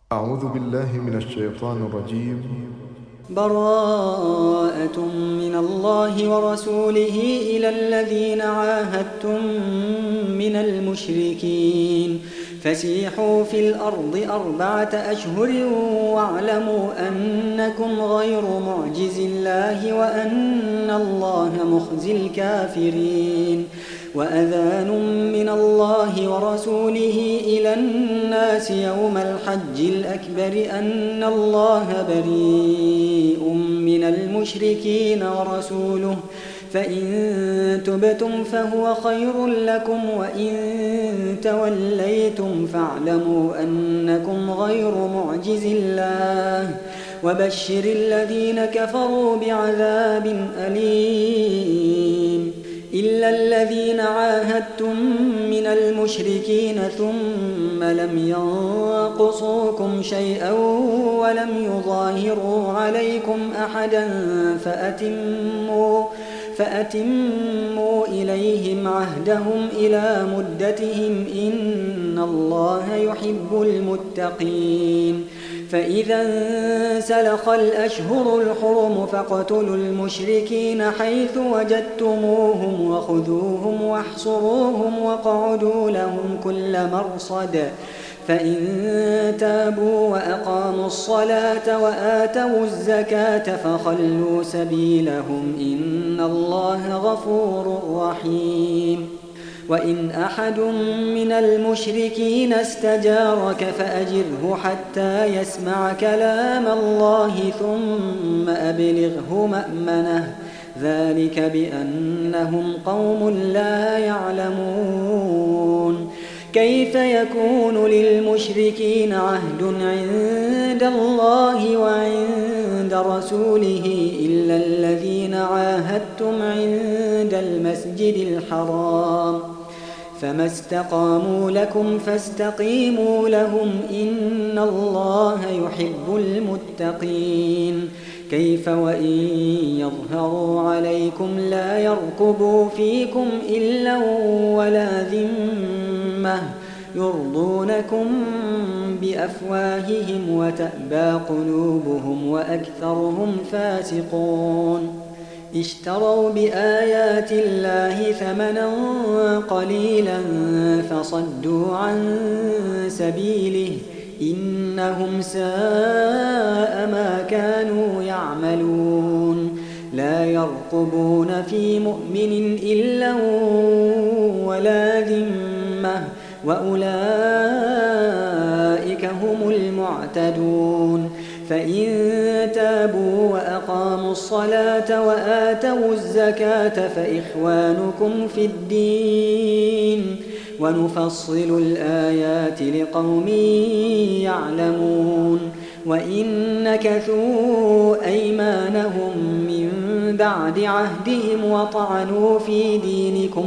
أعوذ بالله من الشيطان الرجيم. براءة من الله ورسوله إلى الذين عاهدتم من المشركين فسيحوا في الأرض 4 أشهر واعلموا أنكم غير معجز الله وأن الله مخزي الكافرين. وأذان من الله ورسوله إلى الناس يوم الحج الأكبر أن الله بريء من المشركين ورسوله فإن تبتم فهو خير لكم وإن توليتم فاعلموا أنكم غير معجز الله وبشر الذين كفروا بعذاب أليم. إلا الذين عاهدتم من المشركين ثم لم ينقصوكم شيئا ولم يظاهروا عليكم أحدا فأتموا إليهم عهدهم إلى مدتهم إن الله يحب المتقين. فإذا انسلخ الأشهر الحرم فاقتلوا المشركين حيث وجدتموهم وخذوهم واحصروهم واقعدوا لهم كل مرصد. فإن تابوا وأقاموا الصلاة وآتوا الزكاة فخلوا سبيلهم إن الله غفور رحيم. وإن أحد من المشركين استجارك فأجره حتى يسمع كلام الله ثم أبلغه مأمنه ذلك بأنهم قوم لا يعلمون. كيف يكون للمشركين عهد عند الله وعند رسوله إلا الذين عاهدتم عند المسجد الحرام فما استقاموا لكم فاستقيموا لهم إن الله يحب المتقين. كيف وإن يظهروا عليكم لا يرقبوا فيكم إلا ولا ذمة يرضونكم بأفواههم وتأبى قلوبهم وأكثرهم فاسقون. اشتروا بآيات الله ثمنا قليلا فصدوا عن سبيله إنهم ساء ما كانوا يعملون. لا يرقبون في مؤمن إلا ولا ذمة وأولئك هم المعتدون. فإن تابوا وأقاموا الصلاة وآتوا الزكاة فإخوانكم في الدين ونفصل الآيات لقوم يعلمون. وإن نكثوا أيمانهم من بعد عهدهم وطعنوا في دينكم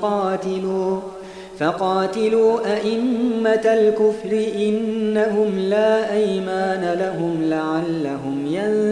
فقاتلوا أئمة الكفر إنهم لا أيمان لهم لعلهم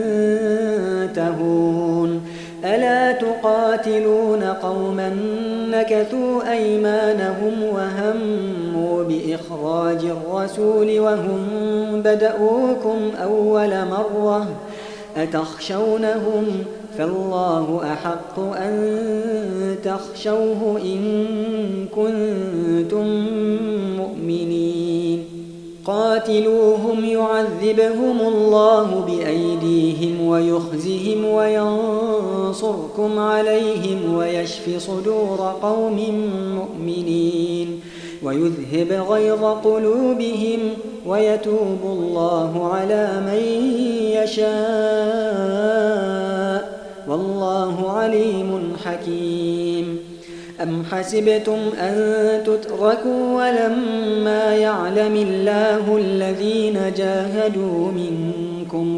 ينتهون. ألا تقاتلون قوما نكثوا أيمانهم وهموا بإخراج الرسول وهم بدؤوكم أول مرة أتخشونهم فالله أحق أن تخشوه إن كنتم مؤمنين. قاتلوهم يعذبهم الله بأيديهم ويخزهم وينصركم عليهم ويشف صدور قوم مؤمنين ويذهب غيظ قلوبهم ويتوب الله على من يشاء والله عليم حكيم. أم حسبتم أن تتركوا ولما يعلم الله الذين جاهدوا منكم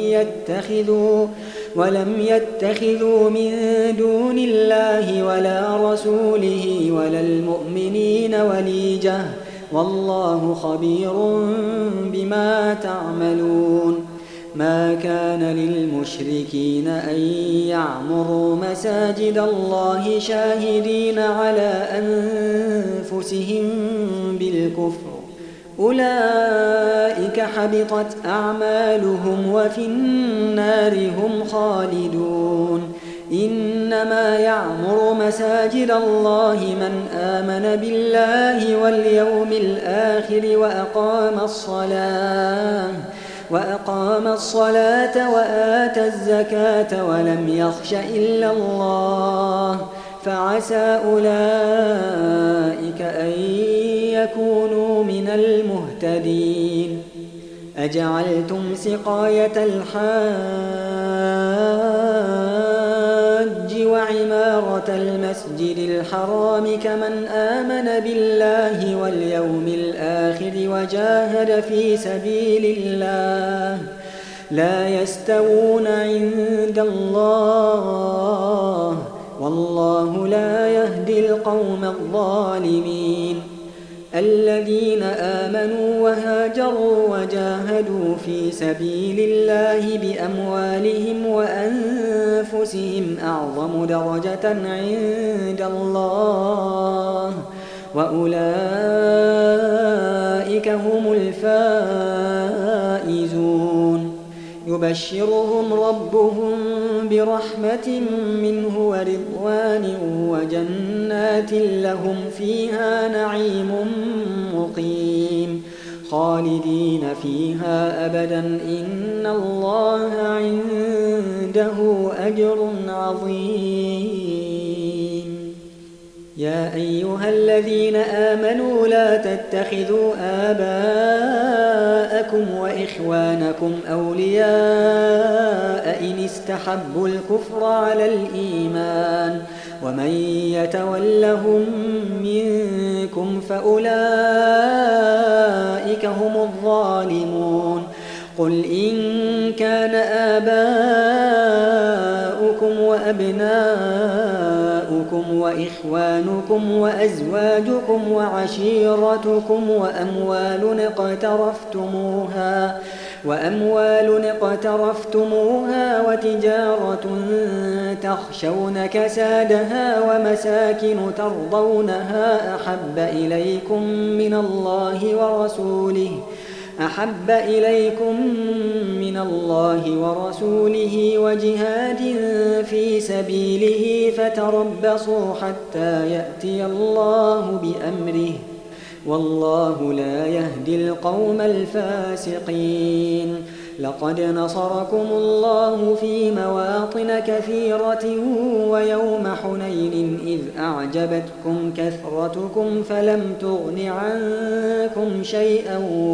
ولم يتخذوا من دون الله ولا رسوله ولا المؤمنين وليجة والله خبير بما تعملون. ما كان للمشركين أن يعمروا مساجد الله شاهدين على أنفسهم بالكفر أولئك أولئك حبطت أعمالهم وفي النار هم خالدون. إنما يعمر مساجد الله من آمن بالله واليوم الآخر وأقام الصلاة وآتى الزكاة ولم يخش إلا الله، فعسى أولئك أن يكونوا من المهتدين. أجعلتم سقاية الحاج وعمارة المسجد الحرام كمن آمن بالله واليوم الآخر وجاهد في سبيل الله لا يستوون عند الله، والله لا يهدي القوم الظالمين. الذين آمنوا وهاجروا وجاهدوا في سبيل الله بأموالهم وأنفسهم أعظم درجة عند الله، وأولئك هم الفائزون. يبشرهم ربهم برحمة منه ورضوان وجنات لهم فيها نعيم مقيم خالدين فيها أبدا، إن الله عنده أجر عظيم. يا أيها الذين آمنوا لا تتخذوا آباءكم وإخوانكم أولياء إن استحبوا الكفر على الإيمان، ومن يتولهم منكم فأولئك هم الظالمون. قل إن كان آباؤكم وأبناؤكم وإخوانكم وأزواجكم وعشيرتكم وأموال اقترفتموها وتجارة تخشون كسادها ومساكن ترضونها أحب إليكم من الله ورسوله وجهاد في سبيله فتربصوا حتى يأتي الله بأمره، والله لا يهدي القوم الفاسقين. لقد نصركم الله في مواطن كثيرة ويوم حنين إذ أعجبتكم كثرتكم فلم تغن عنكم شيئا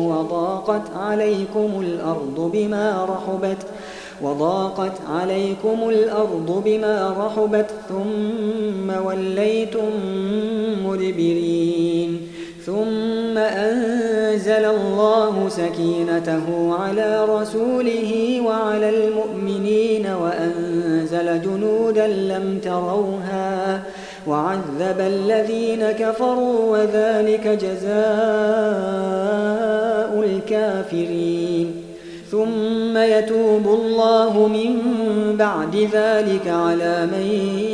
وضاقت عليكم الأرض بما رحبت ثم وليتم مدبرين. ثم أنزل الله سكينته على رسوله وعلى المؤمنين وأنزل جنودا لم تروها وعذب الذين كفروا، وذلك جزاء الكافرين. ثم يتوب الله من بعد ذلك على من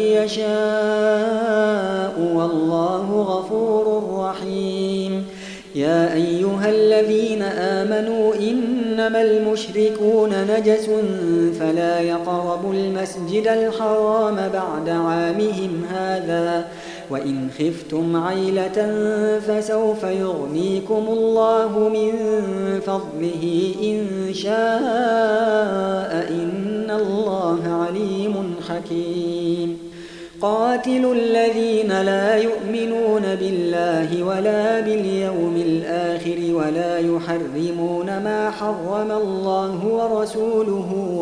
يشاء، والله غفور رحيم. يا أيها الذين آمنوا إنما المشركون نجس فلا يقربوا المسجد الحرام بعد عامهم هذا، وإن خفتم عيلة فسوف يغنيكم الله من فضله إن شاء، إن الله عليم حكيم. قاتلوا الذين لا يؤمنون بالله ولا باليوم الآخر ولا يحرمون ما حرم الله ورسوله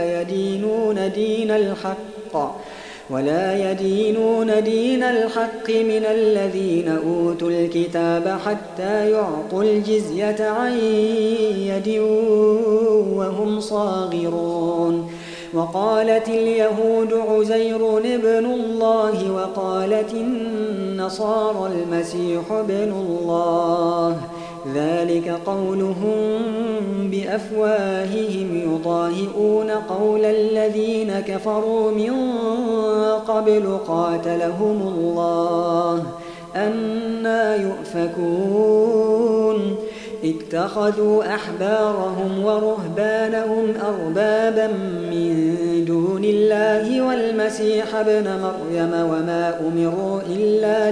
ولا يدينون دين الحق من الذين أوتوا الكتاب حتى يعطوا الجزية عن يد وهم صاغرون. وقالت اليهود عزير ابن الله وقالت النصارى المسيح ابن الله، ذلك قولهم بأفواههم يضاهئون قول الذين كفروا من قبل قاتلهم الله، أنى يؤفكون. اتخذوا أحبارهم ورهبانهم أربابا من دون الله والمسيح ابن مريم وما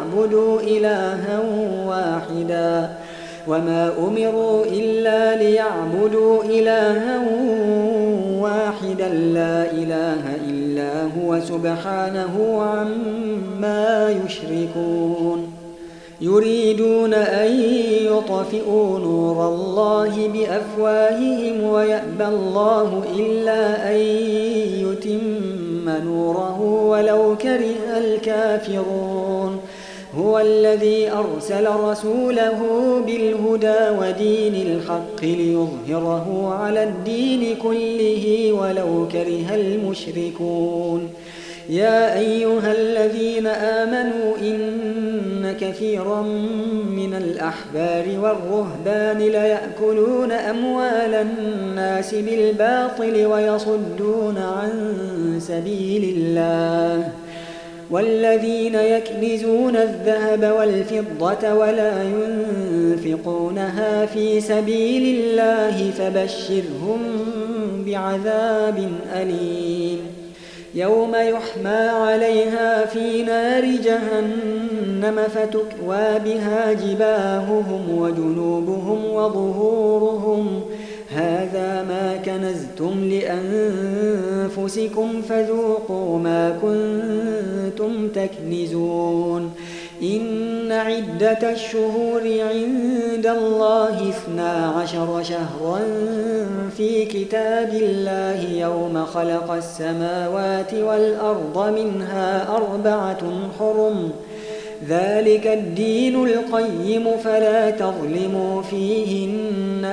أمروا إلا ليعبدوا إلها واحدا لا إله إلا هو سبحانه عما يشركون يريدون أن يطفئوا نور الله بأفواههم ويأبى الله إلا أن يتم نوره ولو كره الكافرون هو الذي أرسل رسوله بالهدى ودين الحق ليظهره على الدين كله ولو كره المشركون يا أيها الذين آمنوا إن كثيرا من الأحبار والرهبان ليأكلون أموال الناس بالباطل ويصدون عن سبيل الله والذين يكنزون الذهب والفضة ولا ينفقونها في سبيل الله فبشرهم بعذاب أليم يوم يحمى عليها في نار جهنم فتكوى بها جباههم وجنوبهم وظهورهم هذا ما كنزتم لأنفسكم فذوقوا ما كنتم تكنزون إن عدة الشهور عند الله 12 شهرا في كتاب الله يوم خلق السماوات والأرض منها 4 حرم ذلك الدين القيم فلا تظلموا فيهن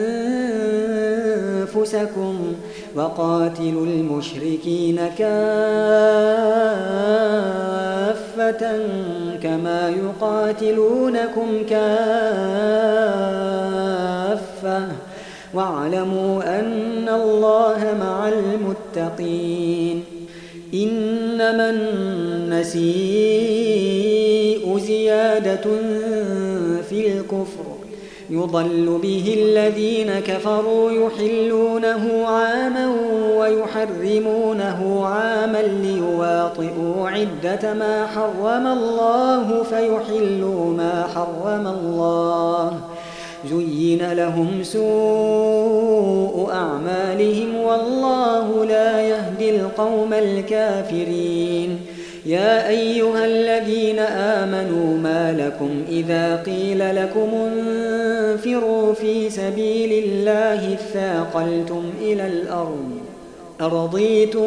أنفسكم وقاتلوا المشركين كافة كما يقاتلونكم كافة واعلموا أن الله مع المتقين إنما النسيء زيادة في الكفر يضل به الذين كفروا يحلونه عاما ويحرمونه عاما ليواطئوا عدة ما حرم الله فيحلوا ما حرم الله زين لهم سوء أعمالهم والله لا يهدي القوم الكافرين يا أيها الذين آمنوا ما لكم إذا قيل لكم انفروا في سبيل الله اثاقلتم إلى الأرض أرضيتم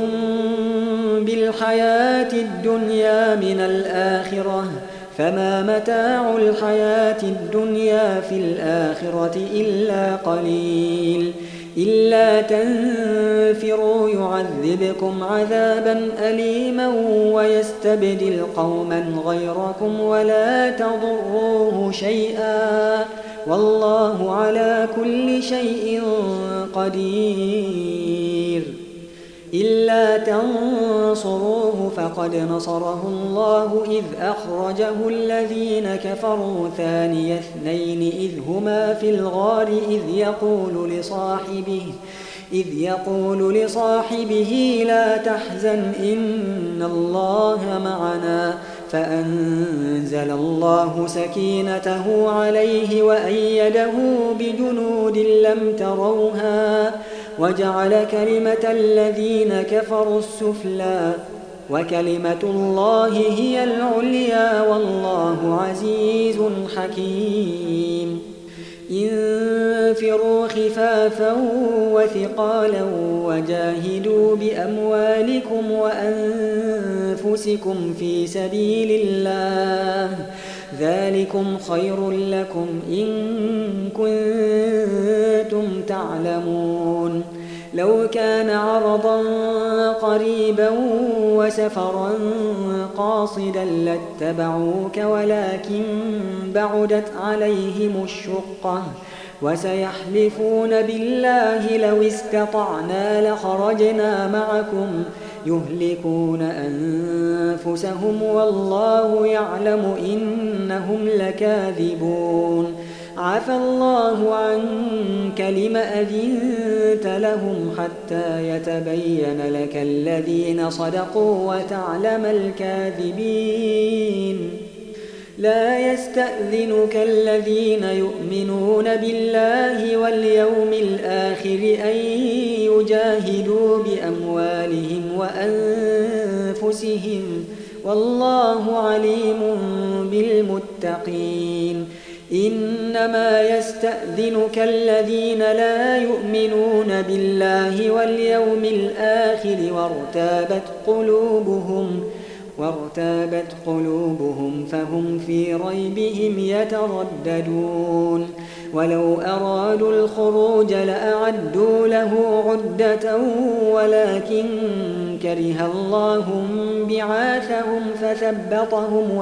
بالحياة الدنيا من الآخرة فما متاع الحياة الدنيا في الآخرة إلا قليل إلا تنفروا يعذبكم عذابا أليما ويستبدل قوما غيركم ولا تضروه شيئا والله على كل شيء قدير إلا تنصروه فقد نصره الله إذ أخرجه الذين كفروا ثاني اثنين إذ هما في الغار إذ يقول لصاحبه لا تحزن إن الله معنا فأنزل الله سكينته عليه وأيده بجنود لم تروها وجعل كلمة الذين كفروا السفلى وكلمة الله هي العليا والله عزيز حكيم انفروا خفافا وثقالا وجاهدوا بأموالكم وأنفسكم في سبيل الله ذلكم خير لكم إن كنتم تعلمون لو كان عرضا قريبا وسفرا قاصدا لاتبعوك ولكن بعدت عليهم الشقة وسيحلفون بالله لو استطعنا لخرجنا معكم يهلكون أنفسهم والله يعلم إنهم لكاذبون عفى الله عنك لم أذنت لهم حتى يتبين لك الذين صدقوا وتعلم الكاذبين لا يستأذنك الذين يؤمنون بالله واليوم الآخر أن يجاهدوا بأموالهم وأنفسهم والله عليم بالمتقين إنما يستأذنك الذين لا يؤمنون بالله واليوم الآخر وارتابت قلوبهم فهم في ريبهم يترددون ولو أرادوا الخروج لأعدوا له عدة ولكن كره الله بعاثهم فثبطهم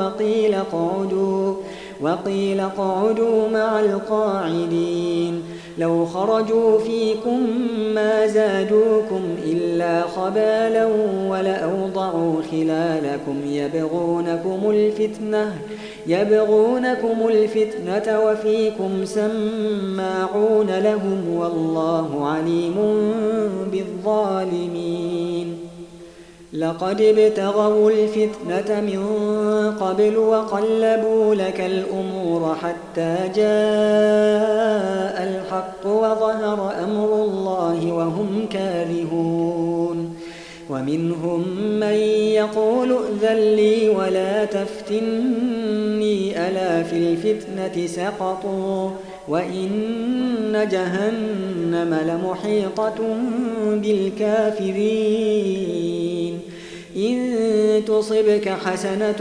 وقيل اقعدوا مع القاعدين لو خرجوا فيكم ما زادوكم إلا خبالا ولأوضعوا خلالكم يبغونكم الفتنة وفيكم سماعون لهم والله عليم بالظالمين لقد ابتغوا الفتنة من قبل وقلبوا لك الأمور حتى جاء الحق وظهر أمر الله وهم كارهون ومنهم من يقول ائذن لي ولا تفتني ألا في الفتنة سقطوا وإن جهنم لمحيطة بالكافرين إن تصبك حسنة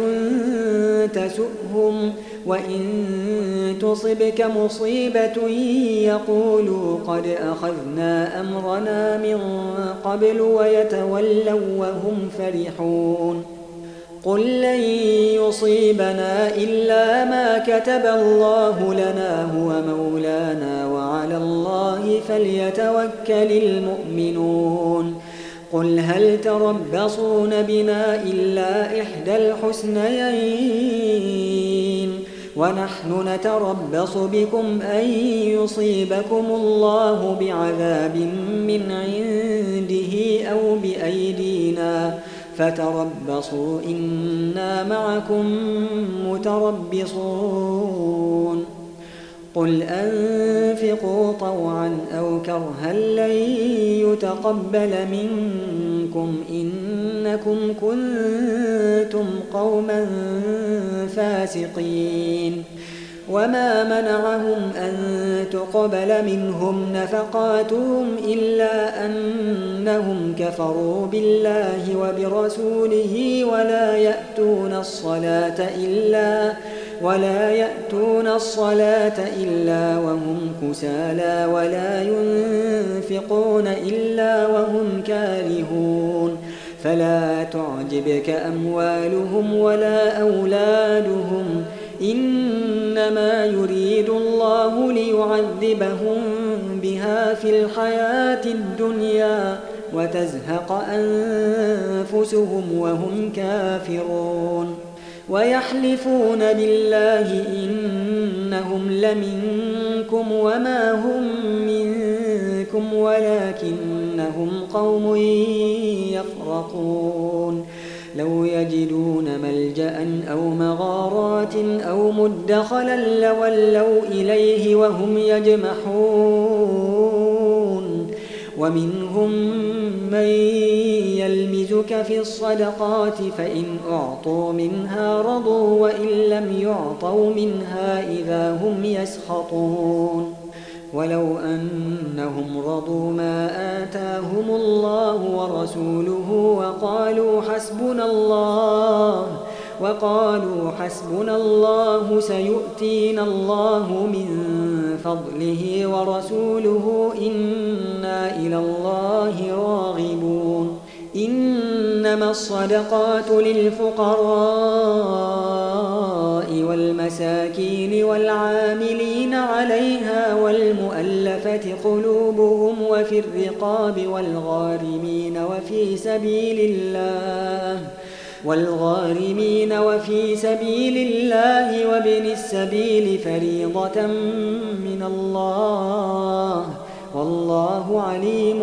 تسؤهم وإن تصبك مصيبة يقولوا قد أخذنا أمرنا من قبل ويتولوا وهم فرحون قل لن يصيبنا إلا ما كتب الله لنا هو مولانا وعلى الله فليتوكل المؤمنون قل هل تربصون بنا إلا إحدى الحسنيين ونحن نتربص بكم أن يصيبكم الله بعذاب من عنده أو بأيدينا فتربصوا إنا معكم متربصون قل أنفقوا طوعا أو كرها لن يتقبل منكم إنكم كنتم قوما فاسقين وما منعهم أن تقبل منهم نفقاتهم إلا أنهم كفروا بالله وبرسوله ولا يأتون الصلاة إلا وهم كسالى ولا ينفقون إلا وهم كارهون فلا تعجبك أموالهم ولا أولادهم إنما يريد الله ليعذبهم بها في الحياة الدنيا وتزهق أنفسهم وهم كافرون ويحلفون بالله إنهم لمنكم وما هم منكم ولكنهم قوم يفرقون لو يجدون ملجأ أو مغارات أو مدخلا لولوا إليه وهم يجمحون ومنهم من يلمزك في الصدقات فإن أعطوا منها رضوا وإن لم يعطوا منها إذا هم يسخطون ولو أنهم رضوا ما آتاهم الله ورسوله وقالوا حسبنا الله سيؤتينا الله من فضله ورسوله إنا إلى الله راغبون إنما الصدقات للفقراء والمساكين والعاملين عليها والمؤلفة قلوبهم وفي الرقاب والغارمين وفي سبيل الله والغارمين وفي سبيل الله وابن السبيل فريضة من الله والله عليم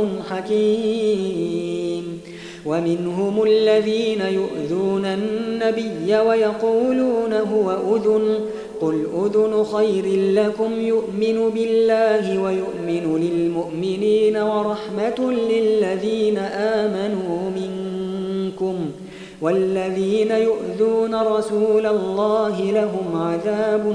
حكيم. ومنهم الذين يؤذون النبي ويقولون هو أذن قل أذن خير لكم يؤمن بالله ويؤمن للمؤمنين ورحمة للذين آمنوا منكم والذين يؤذون رسول الله لهم عذاب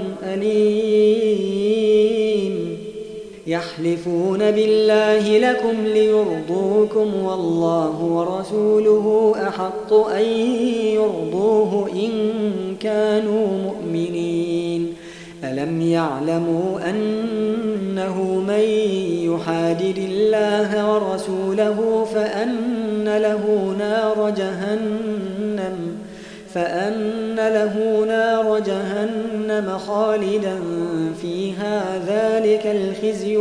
أليم. يحلفون بالله لكم ليرضوكم والله ورسوله أحق أن يرضوه إن كانوا مؤمنين. ألم يعلموا أنه من يحادد الله ورسوله فأن له نار جهنم خالدا فيها ذلك الخزي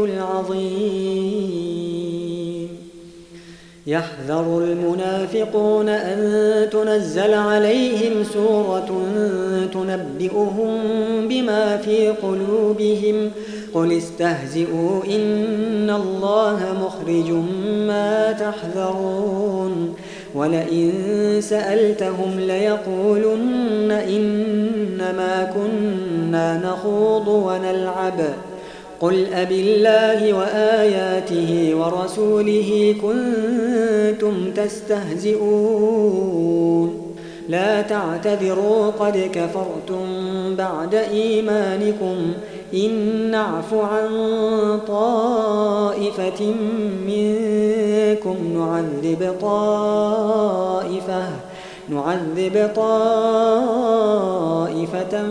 العظيم. يحذر المنافقون أن تنزل عليهم سورة تنبئهم بما في قلوبهم قل استهزئوا إن الله مخرج ما تحذرون. ولئن سألتهم ليقولن إنما كنا نخوض ونلعب قل أبالله وآياته ورسوله كنتم تستهزئون لا تعتذروا قد كفرتم بعد إيمانكم إن نعف عن طائفة منكم نعذب طائفة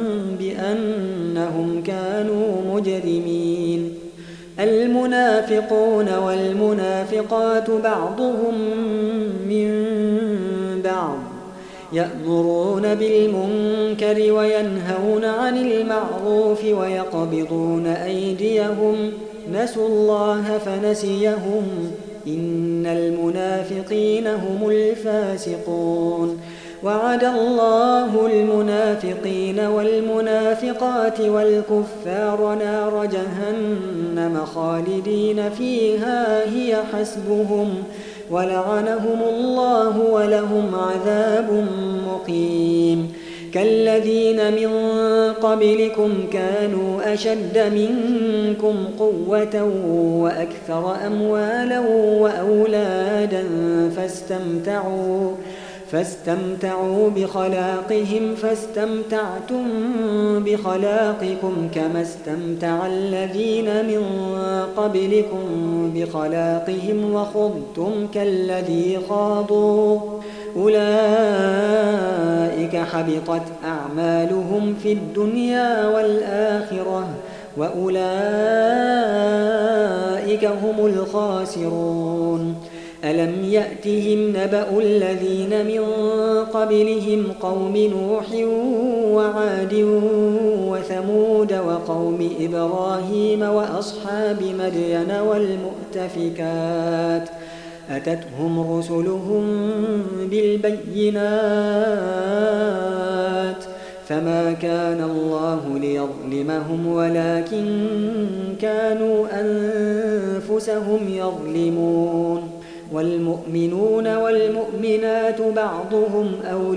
بأنهم كانوا مجرمين. المنافقون والمنافقات بعضهم من بعض يأمرون بالمنكر وينهون عن المعروف ويقبضون أيديهم نسوا الله فنسيهم إن المنافقين هم الفاسقون. وعد الله المنافقين والمنافقات والكفار نار جهنم خالدين فيها هي حسبهم ولعنهم الله ولهم عذاب مقيم. كالذين من قبلكم كانوا أشد منكم قوة وأكثر أموالا وأولادا فاستمتعوا بخلاقهم فاستمتعتم بخلاقكم كما استمتع الذين من قبلكم بخلاقهم وخضتم كالذي خاضوا أولئك حبطت أعمالهم في الدنيا والآخرة وأولئك هم الخاسرون. ألم يأتهم نبأ الذين من قبلهم قوم نوح وعاد وثمود وقوم إبراهيم وأصحاب مدين والمؤتفكات أتتهم رسلهم بالبينات فما كان الله ليظلمهم ولكن كانوا أنفسهم يظلمون. والمؤمنون والمؤمنات بعضهم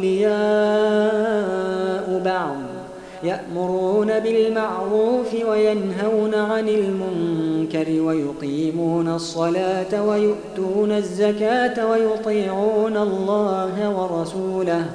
أولياء بعض يأمرون بالمعروف وينهون عن المنكر ويقيمون الصلاة ويؤتون الزكاة ويطيعون الله ورسوله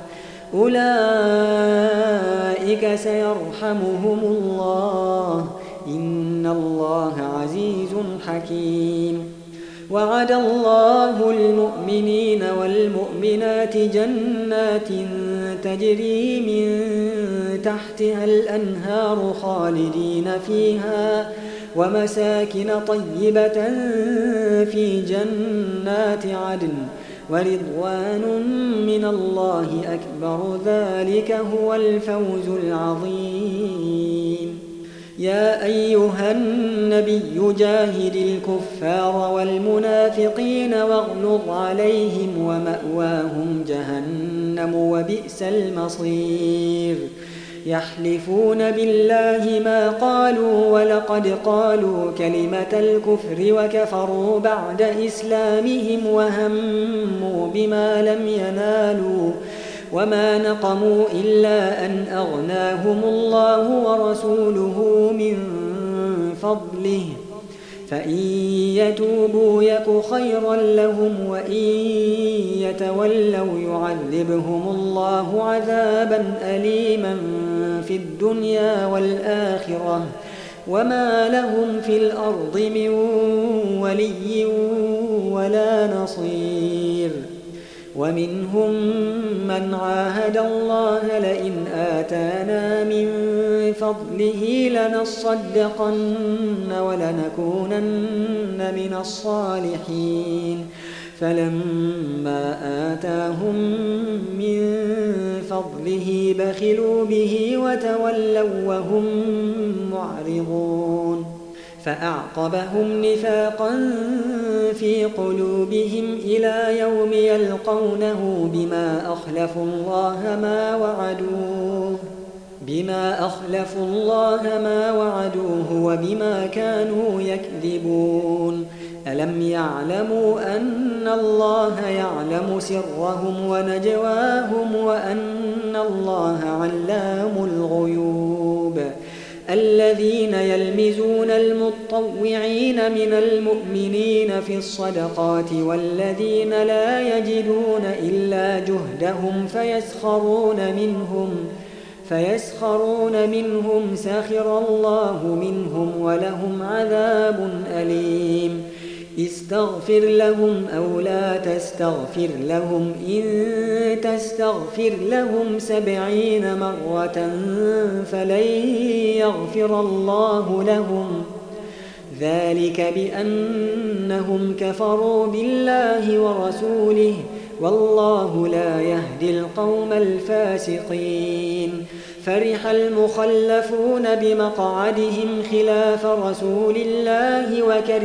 أولئك سيرحمهم الله إن الله عزيز حكيم. وعد الله المؤمنين والمؤمنات جنات تجري من تحتها الأنهار خالدين فيها ومساكن طيبة في جنات عدن ورضوان من الله أكبر ذلك هو الفوز العظيم. يا أيها النبي جاهد الكفار والمنافقين واغلظ عليهم ومأواهم جهنم وبئس المصير يحلفون بالله ما قالوا ولقد قالوا كلمة الكفر وكفروا بعد إسلامهم وهموا بما لم ينالوا وما نقموا إلا أن أغناهم الله ورسوله من فضله فإن يتوبوا يك خيرا لهم وإن يتولوا يعذبهم الله عذابا أليما في الدنيا والآخرة وما لهم في الأرض من ولي ولا نصير ومنهم من عاهد الله لئن آتانا من فضله لنصدقن ولنكونن من الصالحين فلما آتاهم من فضله بخلوا به وتولوا وهم معرضون فأعقبهم نفاقا في قلوبهم إلى يوم يلقونه بما أخلفوا الله ما وعدوه وبما كانوا يكذبون ألم يعلموا أن الله يعلم سرهم ونجواهم وأن الله علام الغيوب الذين يلمزون المطوعين من المؤمنين في الصدقات والذين لا يجدون إلا جهدهم فيسخرون منهم سخر الله منهم ولهم عذاب أليم استغفر لهم أو لا تستغفر لهم إن تستغفر لهم 70 مرة فلن يغفر الله لهم ذلك بأنهم كفروا بالله ورسوله والله لا يهدي القوم الفاسقين فرح المخلفون بمقعدهم خلاف رسول الله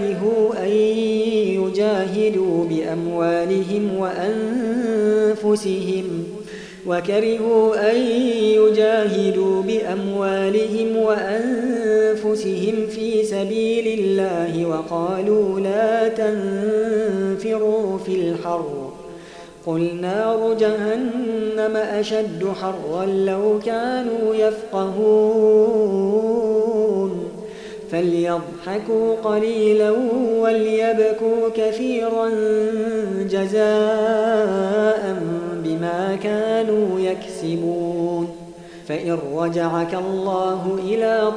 وكرهوا أن يجاهدوا بأموالهم وأنفسهم في سبيل الله وقالوا لا تنفروا في الحر قل نار جهنم أشد حرا لو كانوا يفقهون فليضحكوا قليلا وليبكوا كثيرا جزاء بما كانوا يكسبون فإن رجعك الله إلى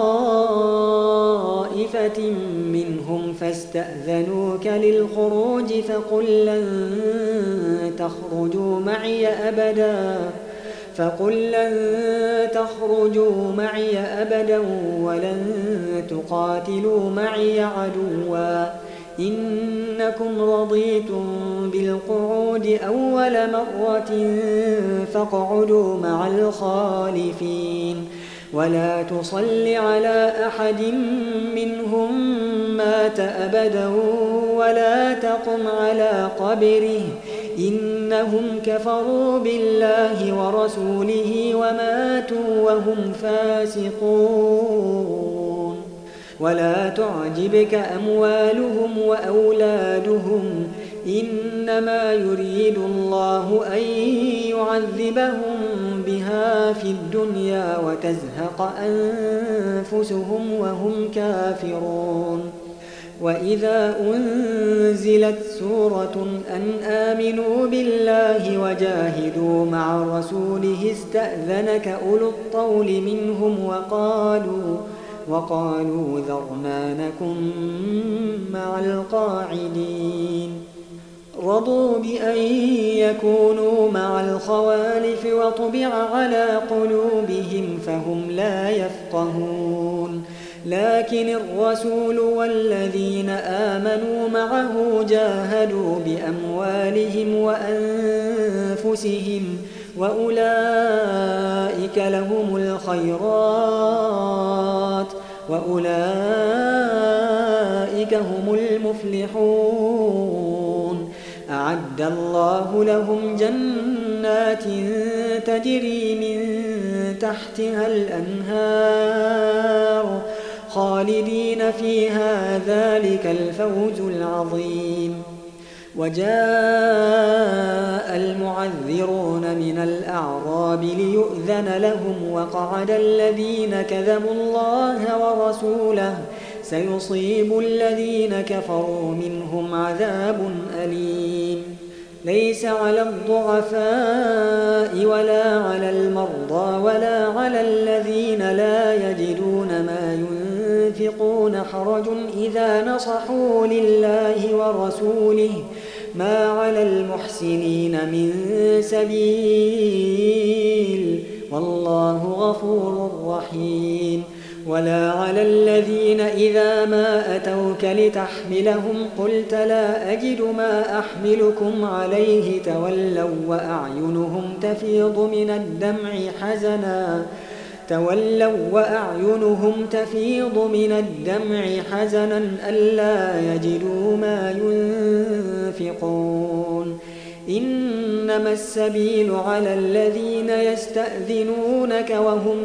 طائفة منهم فاستأذنوك للخروج فقل لن تخرجوا معي أبدا ولن تقاتلوا معي عدوا إنكم رضيتم بالقعود أول مرة فاقعدوا مع الخالفين ولا تصل على أحد منهم مات أبدا ولا تقم على قبره إنهم كفروا بالله ورسوله وماتوا وهم فاسقون ولا تعجبك أموالهم وأولادهم إنما يريد الله أن يعذبهم بها في الدنيا وتزهق أنفسهم وهم كافرون وإذا أنزلت سورة أن آمنوا بالله وجاهدوا مع رسوله استأذنك أولو الطول منهم وقالوا ذرنا نكن مع القاعدين رضوا بأن يكونوا مع الخوالف وطبع على قلوبهم فهم لا يفقهون لكن الرسول والذين آمنوا معه جاهدوا بأموالهم وأنفسهم وأولئك لهم الخيرات وأولئك هم المفلحون. أعد الله لهم جنات تجري من تحتها الأنهار خالدين فيها، ذلك الفوز العظيم. وجاء المعذرون من الأعراب ليؤذن لهم، وقعد الذين كذبوا الله ورسوله، سيصيب الذين كفروا منهم عذاب أليم. ليس على الضعفاء ولا على المرضى ولا على الذين لا يجدون ما ينفقون حرج إذا نصحوا لله ورسوله، ما على المحسنين من سبيل، والله غفور رحيم. ولا على الذين إذا ما أتوك لتحملهم قلت لا أجد ما أحملكم عليه تولوا وأعينهم تفيض من الدمع حزنا ألا يجدوا ما ينفقون. إنما السبيل على الذين يستأذنونك وهم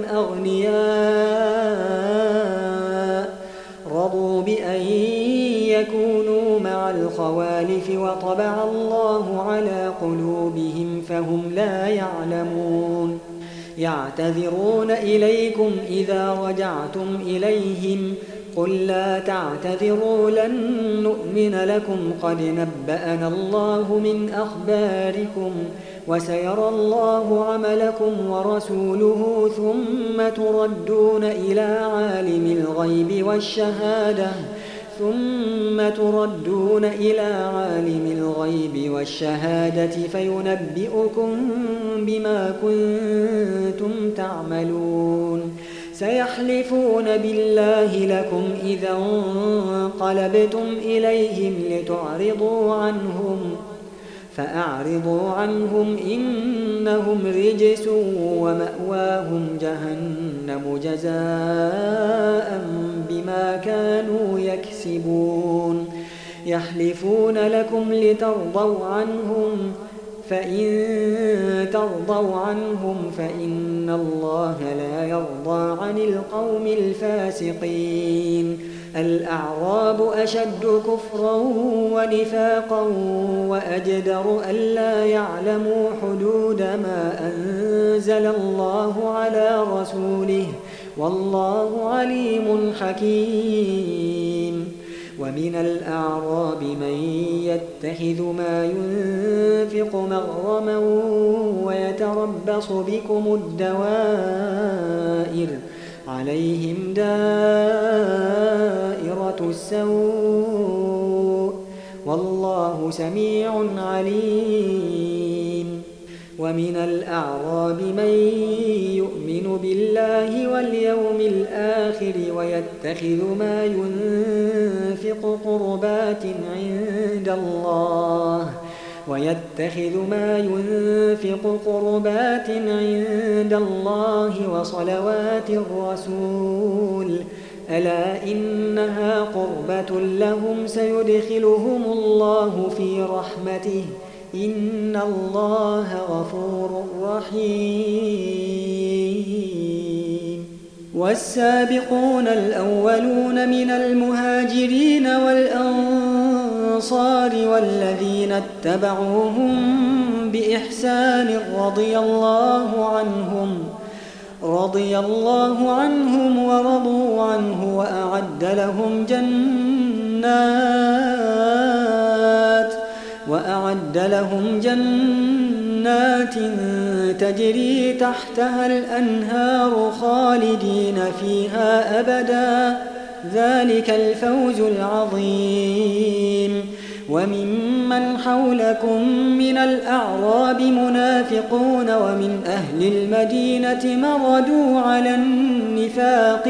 أغنياء، رضوا بأن يكونوا مع الخوالف وطبع الله على قلوبهم فهم لا يعلمون. يعتذرون إليكم إذا رجعتم إليهم، قل لا تعتذروا لن نؤمن لكم قد نبأنا الله من أخباركم، وسيرى الله عملكم ورسوله، ثم تردون إلى عالم الغيب والشهادة فينبئكم بما كنتم تعملون. سيحلفون بالله لكم إذا انقلبتم إليهم لتعرضوا عنهم، فأعرضوا عنهم إنهم رجس ومأواهم جهنم جزاء بما كانوا يكسبون. يحلفون لكم لترضوا عنهم، فإن ترضوا عنهم فإن الله لا يرضى عن القوم الفاسقين. الأعراب أشد كفرا ونفاقا وأجدر ألا يعلموا حدود ما أنزل الله على رسوله، والله عليم حكيم. ومن الأعراب من يتخذ ما ينفق مغرما ويتربص بكم الدوائر، عليهم دائرة السوء، والله سميع عليم. ومن الأعراب من يؤمن بالله واليوم الآخر ويتخذ ما ينفق قربات عند الله وصلوات الرسول، ألا إنها قربة لهم سيدخلهم الله في رحمته، إن الله غفور رحيم. والسابقون الأولون من المهاجرين والأنصار والذين اتبعوهم بإحسان رضي الله عنهم ورضوا عنه، وأعد لهم جنات تجري تحتها الأنهار خالدين فيها أبدا، ذلك الفوز العظيم. وممن حولكم من الأعراب منافقون ومن أهل المدينة مردوا على النفاق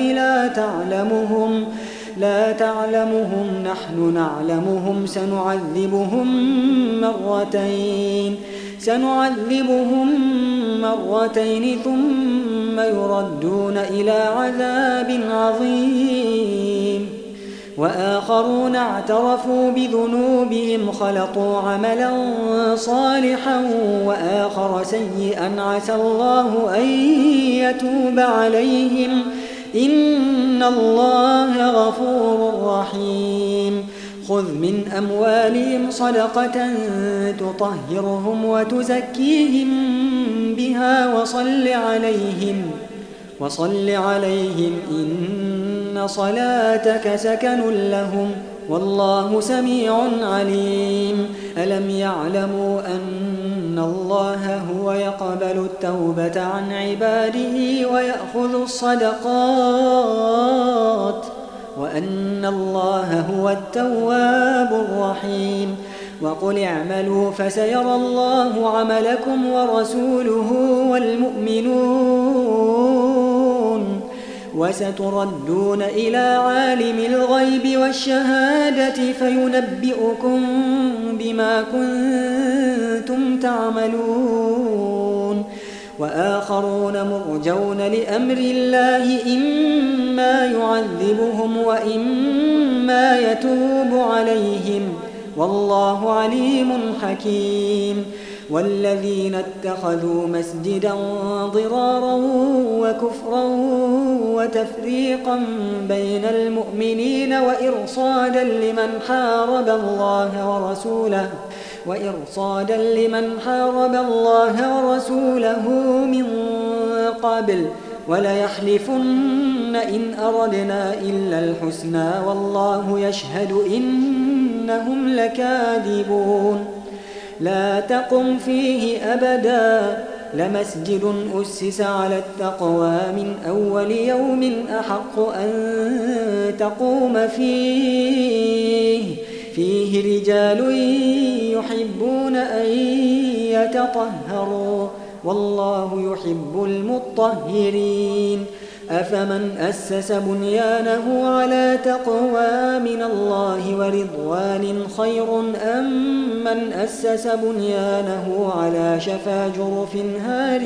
لا تعلمهم نحن نعلمهم، سنعذبهم مرتين، سنعذبهم مرتين ثم يردون إلى عذاب عظيم وآخرون اعترفوا بذنوبهم خلطوا عملا صالحا وآخر سيئا عسى الله أن يتوب عليهم إن الله غفور رحيم خذ من أموالهم صدقة تطهرهم وتزكيهم بها وصل عليهم إن صلاتك سكن لهم والله سميع عليم ألم يعلموا أن الله هو يقبل التوبة عن عباده ويأخذ الصدقات وأن الله هو التواب الرحيم وقل اعملوا فسيرى الله عملكم ورسوله والمؤمنون وستردون إلى عالم الغيب والشهادة فينبئكم بما كنتم تعملون وآخرون مرجون لأمر الله إما يعذبهم وإما يتوب عليهم والله عليم حكيم والذين اتخذوا مسجدا ضرارا وكفرا وتفريقا بين المؤمنين وإرصادا لمن حارب الله ورسوله من قبل وليحلفن إن أردنا إلا الحسنى والله يشهد إنهم لكاذبون لا تقم فيه أبدا لمسجد أسس على التقوى من أول يوم أحق أن تقوم فيه رجال يحبون أن يتطهروا والله يحب المطهرين أفمن أسس بنيانه على تقوى من الله ورضوان خير أم من أسس بنيانه على شفا جرف هار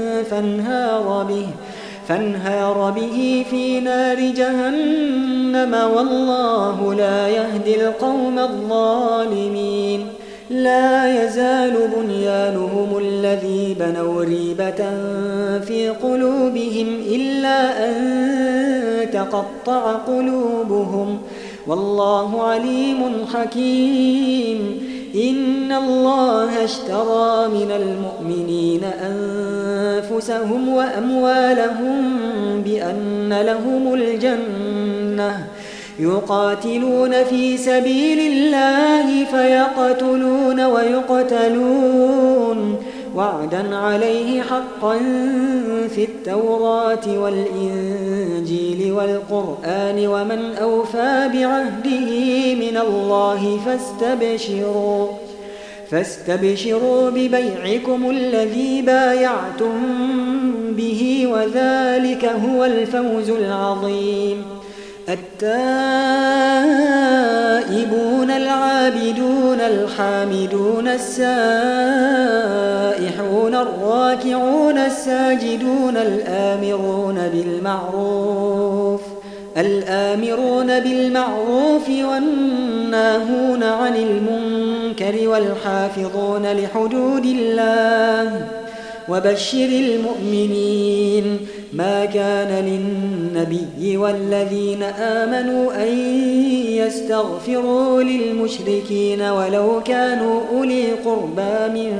فانهار به في نار جهنم والله لا يهدي القوم الظالمين لا يزال بنيانهم الذي بنوا ريبة في قلوبهم إلا أن تقطع قلوبهم والله عليم حكيم إن الله اشترى من المؤمنين أنفسهم وأموالهم بأن لهم الجنة يقاتلون في سبيل الله فيقتلون ويقتلون وعدا عليه حقا في التوراة والإنجيل والقرآن ومن أوفى بعهده من الله فاستبشروا ببيعكم الذي بايعتم به وذلك هو الفوز العظيم التائبون العابدون الحامدون السائحون الراكعون الساجدون الآمرون بالمعروف والناهون عن المنكر والحافظون لحدود الله وبشر المؤمنين ما كان للنبي والذين آمنوا أن يستغفروا للمشركين ولو كانوا أولي قربى من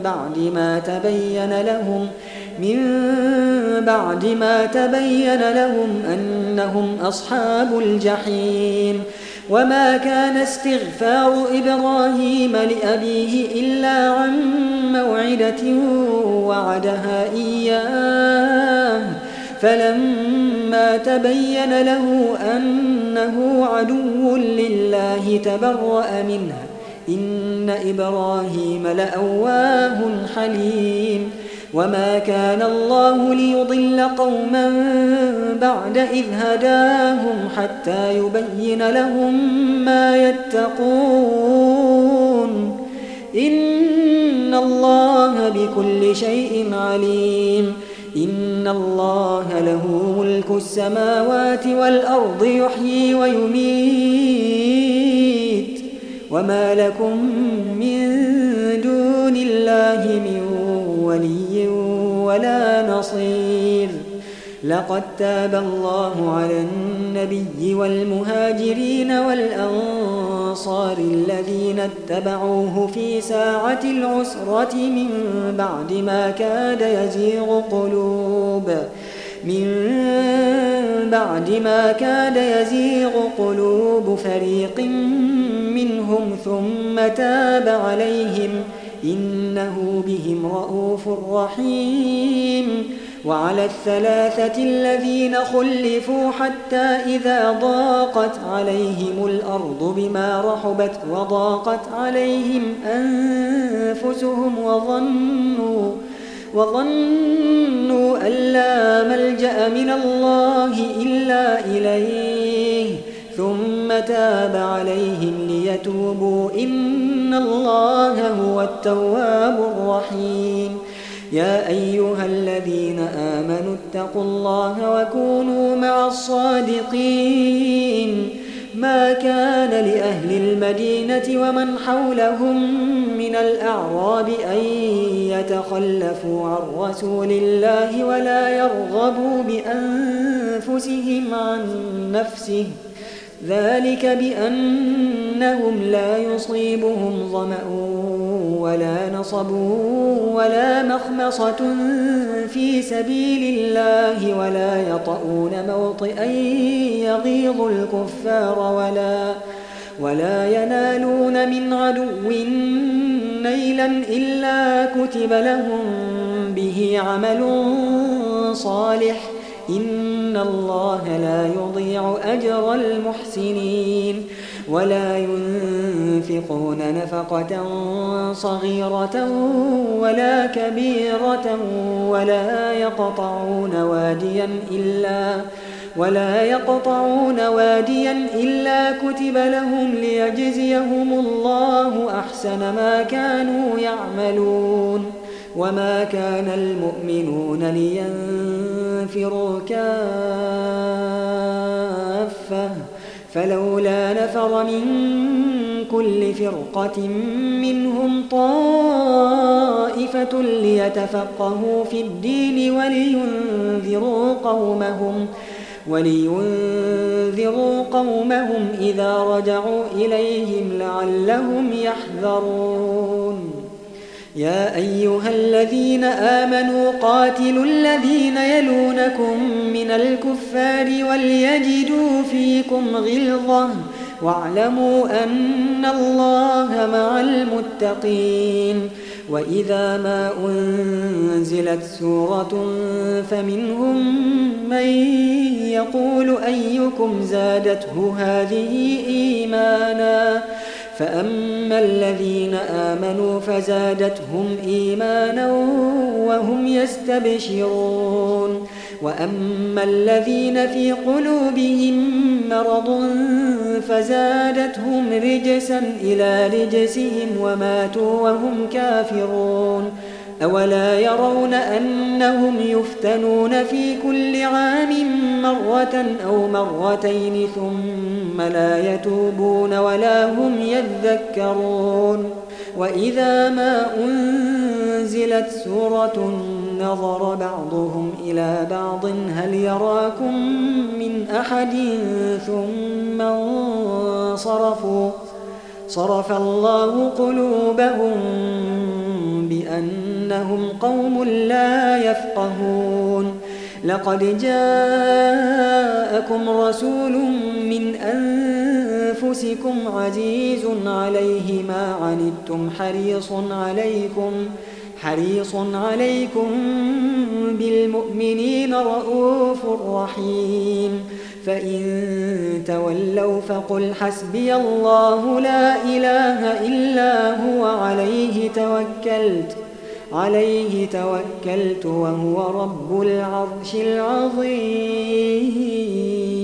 بعد ما تبين لهم أنهم أصحاب الجحيم وما كان استغفار إبراهيم لأبيه إلا عن موعدة وعدها إياه فلما تبين له أنه عدو لله تبرأ منه إن إبراهيم لأواه حليم وما كان الله ليضل قوما بعد إذ هداهم حتى يبين لهم ما يتقون إن الله بكل شيء عليم إن الله له ملك السماوات والأرض يحيي ويميت وما لكم من دون الله من ولي ولا نصير لقد تاب الله على النبي والمهاجرين والأنصار الذين اتبعوه في ساعة العسرة من بعد ما كاد يزيغ قلوب فريق منهم ثم تاب عليهم إنه بهم رءوف رحيم وعلى الثلاثة الذين خلفوا حتى إذا ضاقت عليهم الأرض بما رحبت وضاقت عليهم أنفسهم وظنوا أن لا ملجأ من الله إلا إليه ثم تاب عليهم ليتوبوا إن الله هو التواب الرحيم يا أيها الذين آمنوا اتقوا الله وكونوا مع الصادقين ما كان لأهل المدينة ومن حولهم من الأعراب أن يتخلفوا عن رسول الله ولا يرغبوا بأنفسهم عن نفسه ذلك بأنهم لا يصيبهم ظمأ ولا نصب ولا مخمصة في سبيل الله ولا يطؤون موطئا يغيظ الكفار ولا ينالون من عدو نيلا إلا كتب لهم به عمل صالح إن الله لا يضيع أجر المحسنين ولا ينفقون نفقة صغيرة ولا كبيرة ولا يقطعون واديا إلا كتب لهم ليجزيهم الله أحسن ما كانوا يعملون وما كان المؤمنون لينفروا كافة فلولا نفر من كل فرقة منهم طائفة ليتفقهوا في الدين ولينذروا قومهم إذا رجعوا إليهم لعلهم يحذرون يا أيها الذين آمنوا قاتلوا الذين يلونكم من الكفار وليجدوا فيكم غلظة واعلموا أن الله مع المتقين وإذا ما أنزلت سورة فمنهم من يقول أيكم زادته هذه إيمانا فأما الذين آمنوا فزادتهم إيمانا وهم يستبشرون وأما الذين في قلوبهم مرض فزادتهم رجسا إلى رجسهم وماتوا وهم كافرون أولا يرون أنهم يفتنون في كل عام مرة أو مرتين ثم لا يتوبون ولا هم يذكرون وإذا ما أنزلت سورة نظر بعضهم إلى بعض هل يراكم من أحد ثم انصرفوا صرف الله قلوبهم بأنهم قوم لا يفقهون لقد جاءكم رسول من أنفسكم عزيز عليه ما عنتم حريص عليكم بالمؤمنين رؤوف رحيم فإن تولوا فقل حسبي الله لا إله إلا هو عليه توكلت وهو رب العرش العظيم